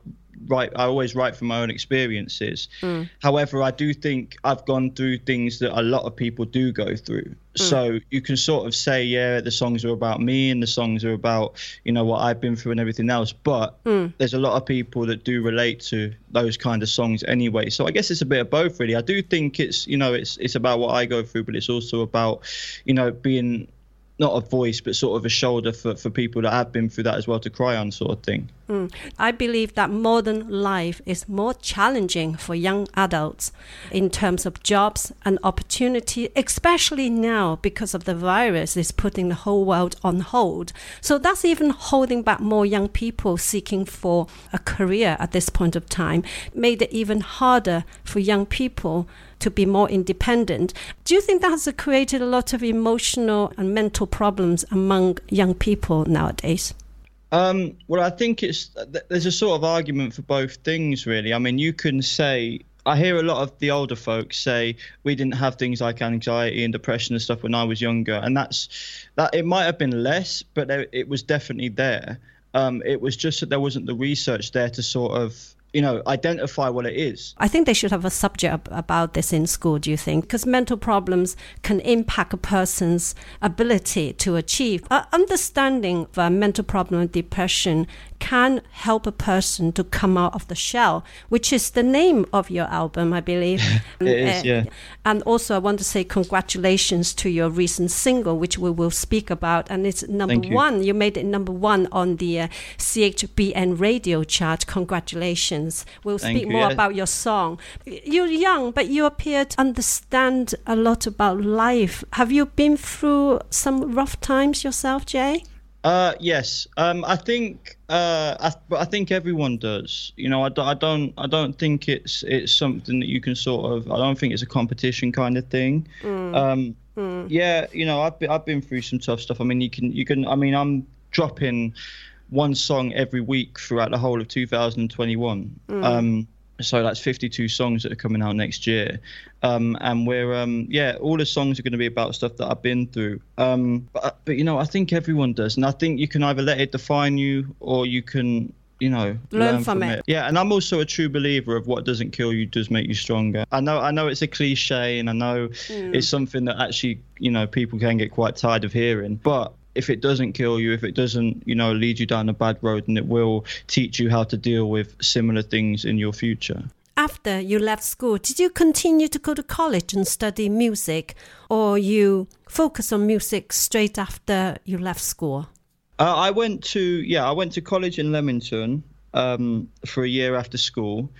write. I always write from my own experiences. Mm. However, I do think I've gone through things that a lot of people do go through. Mm. So you can sort of say, yeah, the songs are about me and the songs are about, you know, what I've been through and everything else. But mm. there's a lot of people that do relate to those kind of songs anyway. So I guess it's a bit of both, really. I do think it's, you know, it's it's about what I go through, but it's also about, you know, being not a voice, but sort of a shoulder for, for people that have been through that as well to cry on, sort of thing. Mm. I believe that modern life is more challenging for young adults in terms of jobs and opportunity, especially now because of the virus is putting the whole world on hold. So that's even holding back more young people seeking for a career at this point of time, made it even harder for young people to be more independent. Do you think that has created a lot of emotional and mental problems among young people nowadays? Um, well, I think it's there's a sort of argument for both things, really. I mean, you can say, I hear a lot of the older folks say we didn't have things like anxiety and depression and stuff when I was younger, and that's that. It might have been less, but there, it was definitely there. Um, it was just that there wasn't the research there to sort of, you know, identify what it is. I think they should have a subject about this in school, do you think? Because mental problems can impact a person's ability to achieve. Uh, understanding of a mental problem and depression can help a person to come out of the shell, which is the name of your album, I believe. It is, yeah. And also I want to say congratulations to your recent single, which we will speak about. And it's number Thank you. one. You made it number one on the uh, C H B N radio chart. Congratulations. We'll Thank speak you, more yeah. about your song. You're young, but you appear to understand a lot about life. Have you been through some rough times yourself, Jay? Uh, yes. Um, I think, uh, I, but I think everyone does. You know, I, do, I don't, I don't think it's it's something that you can sort of. I don't think it's a competition kind of thing. Mm. Um, mm. Yeah, you know, I've been, I've been through some tough stuff. I mean, you can, you can. I mean, I'm dropping one song every week throughout the whole of two thousand twenty-one. Mm. Um, so that's fifty-two songs that are coming out next year. Um, and we're, um, yeah, all the songs are going to be about stuff that I've been through. Um, but, but, you know, I think everyone does. And I think you can either let it define you or you can, you know, learn, learn from, from it. it. Yeah, and I'm also a true believer of what doesn't kill you does make you stronger. I know I know it's a cliche and I know Mm. it's something that actually, you know, people can get quite tired of hearing. But if it doesn't kill you, if it doesn't, you know, lead you down a bad road, then it will teach you how to deal with similar things in your future. After you left school, did you continue to go to college and study music, or you focus on music straight after you left school? Uh, I went to, yeah, I went to college in Leamington um, for a year after school,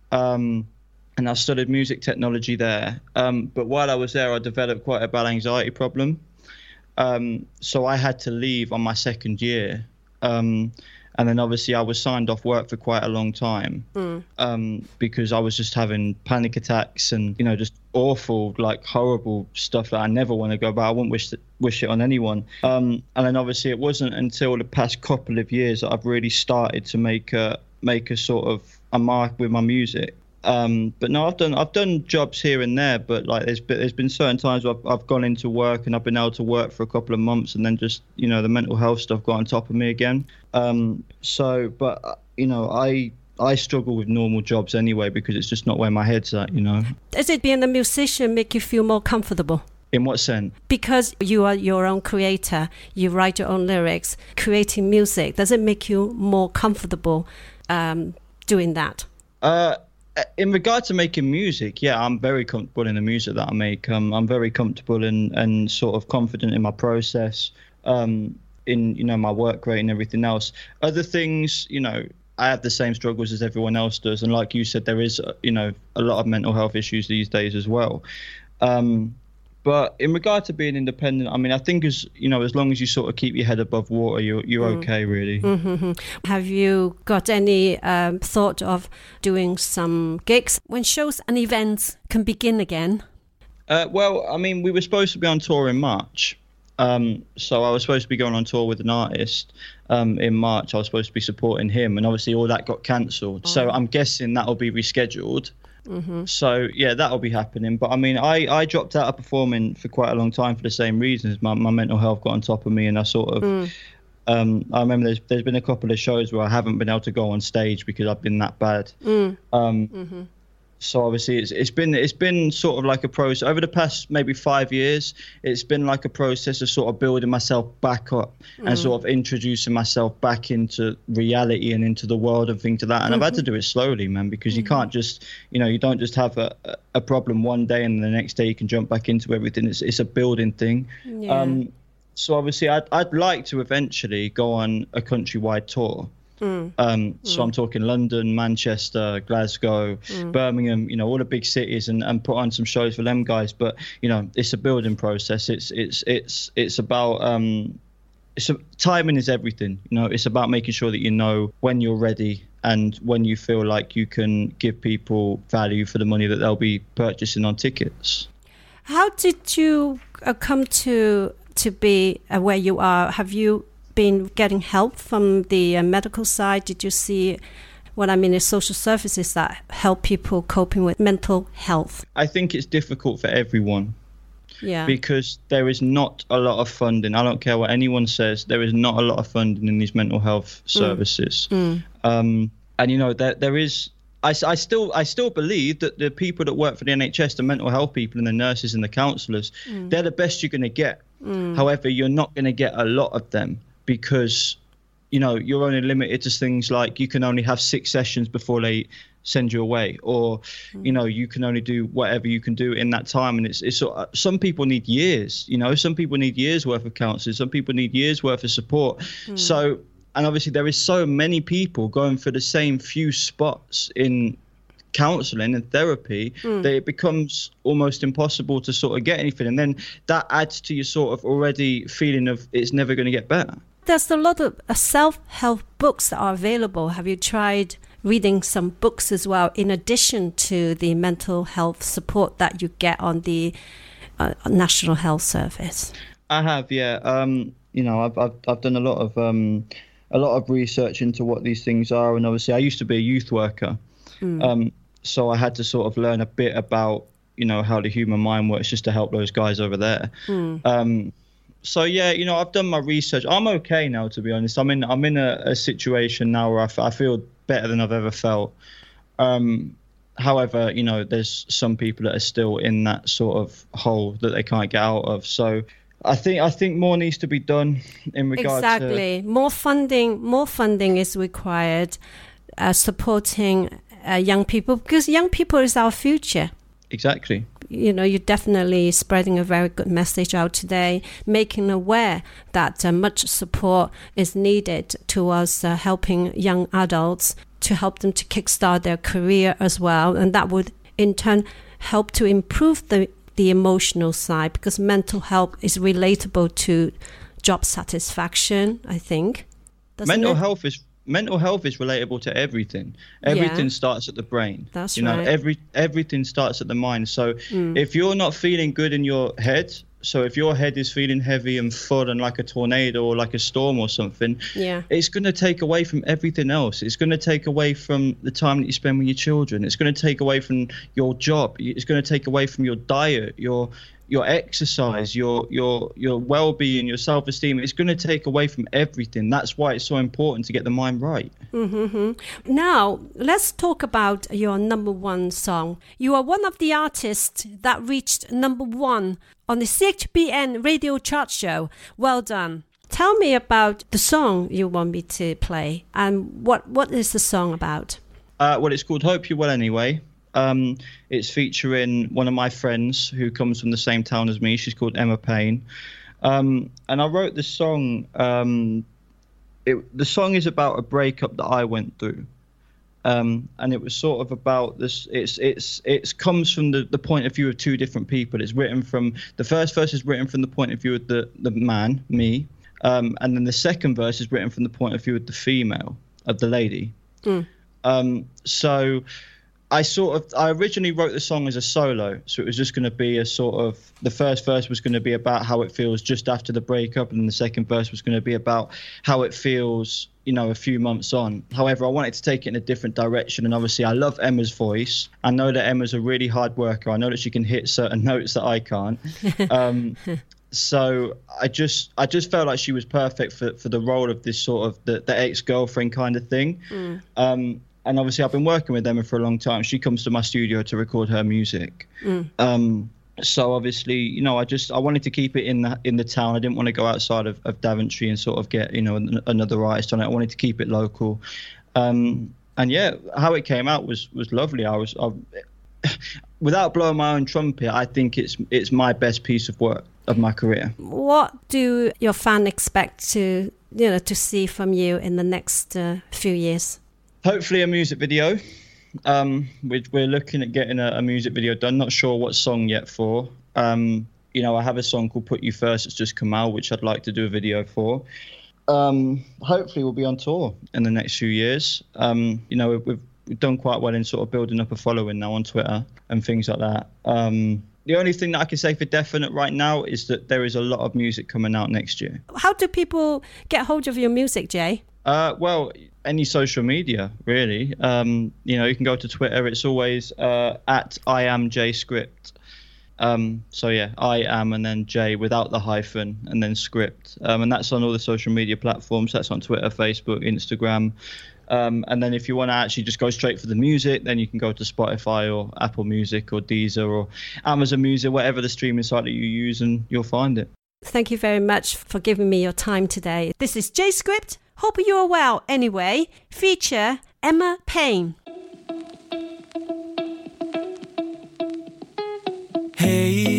um, and I studied music technology there. Um, but while I was there, I developed quite a bad anxiety problem. Um, so I had to leave on my second year. Um, and then obviously I was signed off work for quite a long time Mm. um, because I was just having panic attacks and, you know, just awful, like horrible stuff that I never want to go about. I wouldn't wish, to, wish it on anyone. Um, and then obviously it wasn't until the past couple of years that I've really started to make a, make a sort of a mark with my music. Um, but no, I've done I've done jobs here and there, but like there's been, there's been certain times where I've, I've gone into work and I've been able to work for a couple of months and then just, you know, the mental health stuff got on top of me again. Um, so, but uh, you know, I I struggle with normal jobs anyway because it's just not where my head's at, you know. Does it being a musician make you feel more comfortable? In what sense? Because you are your own creator, you write your own lyrics, creating music. Does it make you more comfortable um, doing that? Uh. In regard to making music, yeah, I'm very comfortable in the music that I make. Um, I'm very comfortable and, and sort of confident in my process, um, in, you know, my work rate and everything else. Other things, you know, I have the same struggles as everyone else does. And like you said, there is, you know, a lot of mental health issues these days as well. Um, but in regard to being independent, I mean, I think as, you know, as long as you sort of keep your head above water, you're, you're mm. okay, really. Mm-hmm. Have you got any um, thought of doing some gigs when shows and events can begin again? Uh, well, I mean, we were supposed to be on tour in March. Um, so I was supposed to be going on tour with an artist um, in March. I was supposed to be supporting him. And obviously all that got cancelled. Oh. So I'm guessing that'll be rescheduled. Mm-hmm. So, yeah, that'll be happening. But, I mean, I, I dropped out of performing for quite a long time for the same reasons. My, my mental health got on top of me and I sort of, mm. Um, I remember there's there's been a couple of shows where I haven't been able to go on stage because I've been that bad. Mm. Um, mm-hmm. So obviously it's it's been it's been sort of like a process over the past maybe five years. It's been like a process of sort of building myself back up mm. and sort of introducing myself back into reality and into the world and things like that. And mm-hmm. I've had to do it slowly, man, because mm-hmm. you can't just, you know, you don't just have a, a problem one day and the next day you can jump back into everything. It's it's a building thing. Yeah. Um, so obviously I'd I'd like to eventually go on a countrywide tour. Mm. Um, so mm. I'm talking London, Manchester, Glasgow, mm. Birmingham, you know, all the big cities, and, and put on some shows for them guys. But you know, it's a building process. It's it's it's it's about um, it's a, timing is everything. You know, it's about making sure that you know when you're ready and when you feel like you can give people value for the money that they'll be purchasing on tickets. How did you uh, come to to be uh, where you are? Have you been getting help from the uh, medical side? Did you see what I mean is social services that help people coping with mental health? I think it's difficult for everyone. Yeah. Because there is not a lot of funding. I don't care what anyone says. There is not a lot of funding in these mental health services. Mm. Mm. Um, and you know, there there is. I, I still I still believe that the people that work for the N H S, the mental health people and the nurses and the counsellors, mm. they're the best you're going to get. Mm. However, you're not going to get a lot of them. Because, you know, you're only limited to things like you can only have six sessions before they send you away, or, mm. you know, you can only do whatever you can do in that time. And it's it's sort of, some people need years, you know, some people need years worth of counselling, some people need years worth of support. Mm. So, and obviously there is so many people going for the same few spots in counselling and therapy mm. that it becomes almost impossible to sort of get anything. And then that adds to your sort of already feeling of it's never going to get better. There's a lot of self-help books that are available. Have you tried reading some books as well, in addition to the mental health support that you get on the uh, National Health Service? I have, yeah. Um, you know, I've, I've I've done a lot of um, a lot of research into what these things are, and obviously I used to be a youth worker, mm. um, so I had to sort of learn a bit about, you know, how the human mind works just to help those guys over there. Mm. Um, So yeah, you know, I've done my research. I'm okay now, to be honest. I'm in I'm in a, a situation now where I, f- I feel better than I've ever felt. Um, however, you know, there's some people that are still in that sort of hole that they can't get out of. So I think I think more needs to be done in regards exactly. to exactly more funding. More funding is required, uh, supporting uh, young people, because young people is our future. Exactly. You know, you're definitely spreading a very good message out today, making aware that uh, much support is needed towards uh, helping young adults, to help them to kickstart their career as well. And that would in turn help to improve the, the emotional side, because mental health is relatable to job satisfaction, I think. Doesn't mental it? health is Mental health is relatable to everything. Everything yeah. starts at the brain. That's you know, right. Every everything starts at the mind. So mm. if you're not feeling good in your head, so if your head is feeling heavy and full and like a tornado or like a storm or something, yeah. it's going to take away from everything else. It's going to take away from the time that you spend with your children. It's going to take away from your job. It's going to take away from your diet, your your exercise, your your your well-being, your self-esteem. It's going to take away from everything. That's why it's so important to get the mind right. Mm-hmm. Now, let's talk about your number one song. You are one of the artists that reached number one on the C H B N radio chart show. Well done. Tell me about the song you want me to play, and what, what is the song about? Uh, well, it's called Hope You're Well Anyway. Um, it's featuring one of my friends who comes from the same town as me. She's called Emma Payne. Um, and I wrote this song. Um, it, the song is about a breakup that I went through. Um, and it was sort of about this. It's it's it's comes from the, the point of view of two different people. It's written from the first verse is written from the point of view of the, the man, me. Um, and then the second verse is written from the point of view of the female, of the lady. Mm. Um, so I sort of, I originally wrote the song as a solo, so it was just going to be a sort of, the first verse was going to be about how it feels just after the breakup, and then the second verse was going to be about how it feels, you know, a few months on. However, I wanted to take it in a different direction, and obviously I love Emma's voice. I know that Emma's a really hard worker. I know that she can hit certain notes that I can't. Um, so I just I just felt like she was perfect for, for the role of this sort of the, the ex-girlfriend kind of thing. Mm. Um, and obviously I've been working with Emma for a long time. She comes to my studio to record her music. Mm. Um, so obviously, you know, I just I wanted to keep it in the in the town. I didn't want to go outside of, of Daventry and sort of get, you know, an, another artist on it. I wanted to keep it local. Um, and yeah, how it came out was was lovely. I was I, without blowing my own trumpet, I think it's it's my best piece of work of my career. What do your fans expect to you know to see from you in the next uh, few years? Hopefully a music video. Um, we're, we're looking at getting a, a music video done. Not sure what song yet for. Um, you know, I have a song called Put You First. It's just come out, which I'd like to do a video for. Um, hopefully we'll be on tour in the next few years. Um, you know, we've, we've done quite well in sort of building up a following now on Twitter and things like that. Um, the only thing that I can say for definite right now is that there is a lot of music coming out next year. How do people get hold of your music, Jay? Uh, well, any social media, really. Um, you know, you can go to Twitter. It's always uh, at I am J Script. Um, so yeah, I am and then J without the hyphen and then Script. Um, and that's on all the social media platforms. That's on Twitter, Facebook, Instagram. Um, and then if you want to actually just go straight for the music, then you can go to Spotify or Apple Music or Deezer or Amazon Music, whatever the streaming site that you use, and you'll find it. Thank you very much for giving me your time today. This is J Script. Hope you are well anyway. Feature Emma Payne. Hey,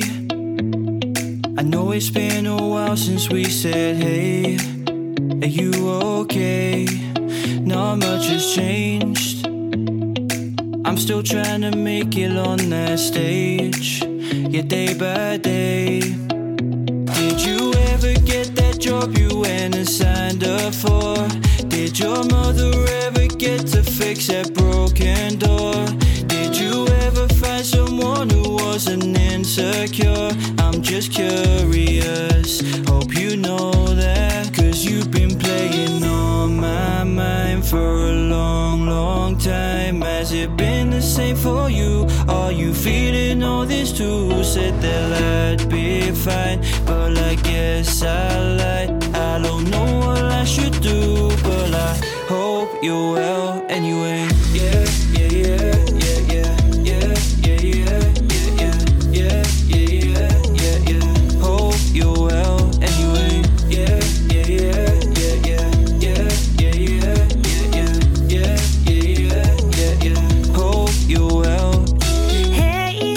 I know it's been a while since we said hey. Are you okay? Not much has changed. I'm still trying to make it on that stage. Yeah, day by day. Did you ever get that job you went and signed up for? Did your mother ever get to fix that broken door? Did you ever find someone who wasn't insecure? I'm just curious, hope you know that, 'cause you've been playing on my mind for a long, long time. Has it been the same for you? Are you feeling all this too? Said that I'd be fine, but I guess I lied. I don't know what I should do, but I hope you're well anyway. Yeah, yeah, yeah, yeah, yeah, yeah, yeah, yeah, yeah, yeah, yeah, yeah, yeah. Hope you're well anyway. Yeah, yeah, yeah, yeah, yeah, yeah, yeah, yeah, yeah, yeah, yeah, yeah, yeah. Hope you're well. Hey,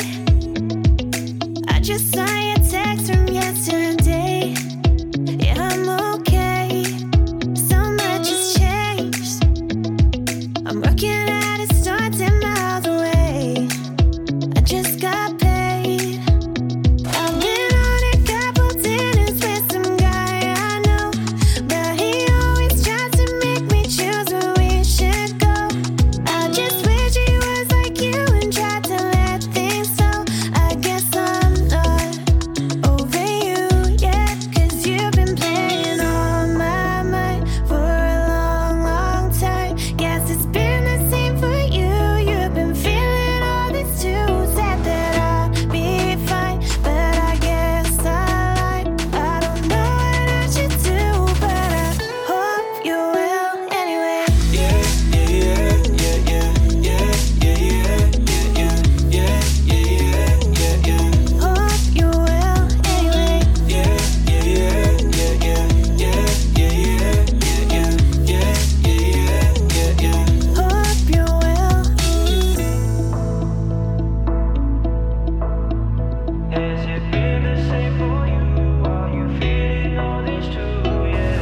I just saw your text from yesterday. Yeah, I'm okay. So much has changed. I'm working at a store ten miles away. I just got paid. I've been on a couple dinners with some guy I know, but he always tries to make me choose where we should go. I just wish he was like you and tried to let things slow. I guess I'm not over you yet, 'cause you've been playing on my mind for a long, long time. Guess it's been the same for you. You've been feeling all this too. Said that I'd be fine, but I guess I lied. I don't know what I should do, but I hope you will anyway. Yeah, yeah, yeah, yeah, yeah, yeah, yeah, yeah, yeah, yeah, yeah, yeah, yeah. Hope you will anyway. Yeah, yeah, yeah, yeah, yeah, yeah, yeah, yeah, yeah, yeah, yeah, yeah, yeah. Hope you will. Has it been the same for you? Are you feeling all this too? Yeah.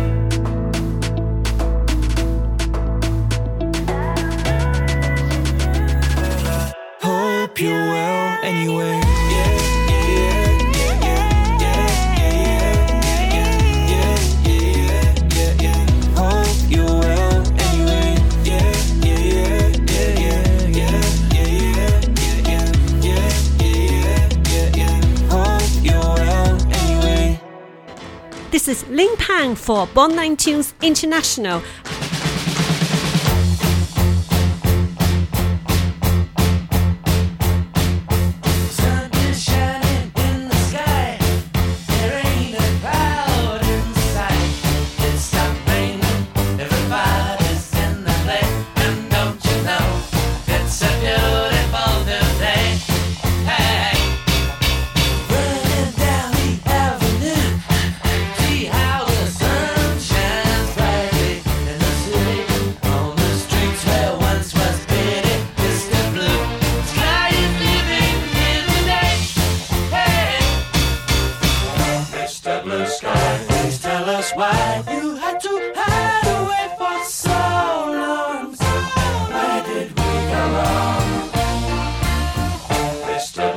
Hope you're well anyway. Yeah, yeah, yeah, yeah, yeah, yeah, yeah, yeah, yeah, yeah, yeah. Hope you're well anyway. Yeah, yeah, yeah, yeah, yeah, yeah, yeah, yeah, yeah, yeah, yeah, yeah. Hope you're well anyway. This is Ling Pang for Bond nine Tunes International. Sun is shining in the sky. There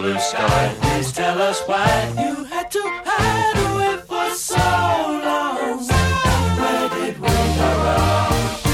blue sky. Please tell us why you had to hide away for so long. Where did we go wrong?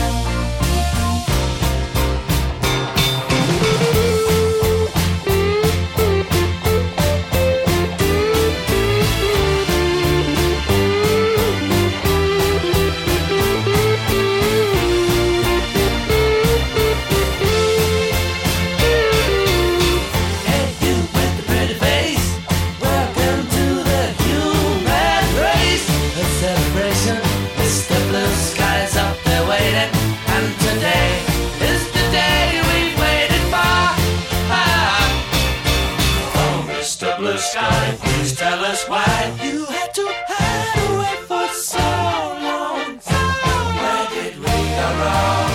Sky, please tell us why you had to hide away for so long. Where did we go wrong?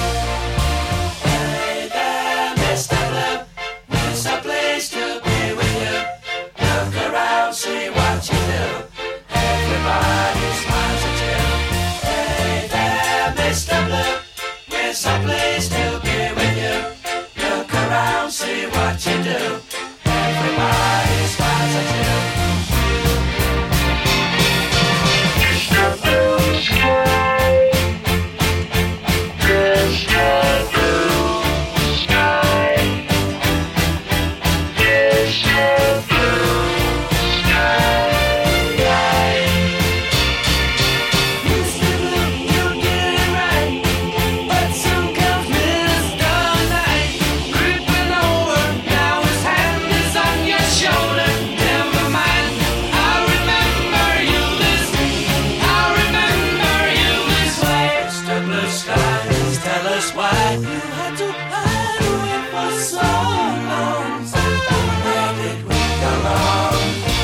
Hey there, Mister Blue, there's a place to be with you. Look around, see what you do. Everybody smiles at you. Hey there, Mister Blue, there's a place to be with you. Look around, see what you do. Everybody smiles at you. Mister Blue Sky, Mister Blue Sky, Mister Blue Sky. Mister Blue, you get it right, but soon comes Mister Night, creeping over. Now his hand is on your shoulder. Never mind, I remember you this. I remember you this way. Mister Blue Sky, please tell us why you had to hide away for so long. Where did we go wrong?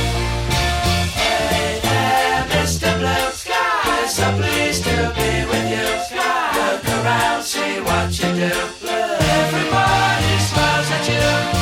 Hey there, Mister Blue Sky, there's a place to be with you. Look around, see what you do. Everybody smiles at you.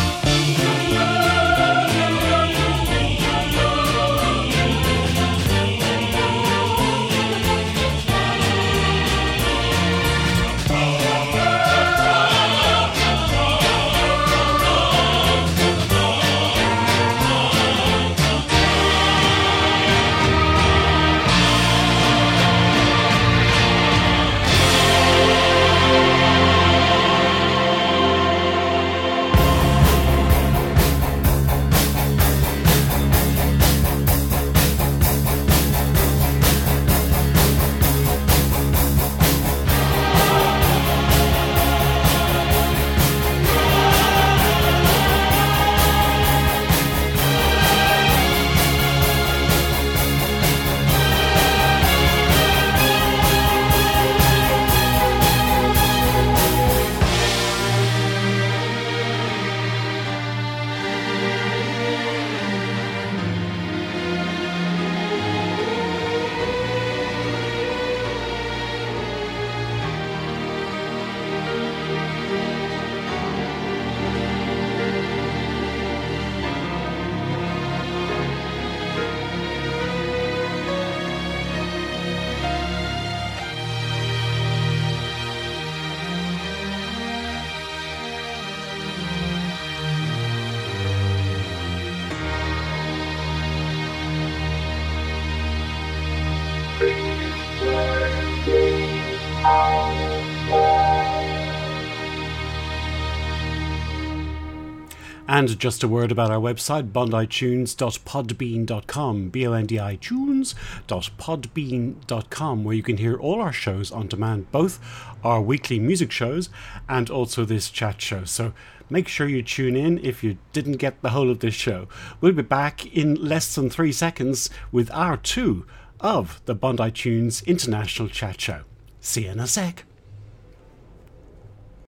And just a word about our website, bondi tunes dot podbean dot com, B O N D I tunes dot podbean dot com, where you can hear all our shows on demand, both our weekly music shows and also this chat show. So make sure you tune in if you didn't get the whole of this show. We'll be back in less than three seconds with hour two of the Bondi Tunes International Chat Show. See you in a sec.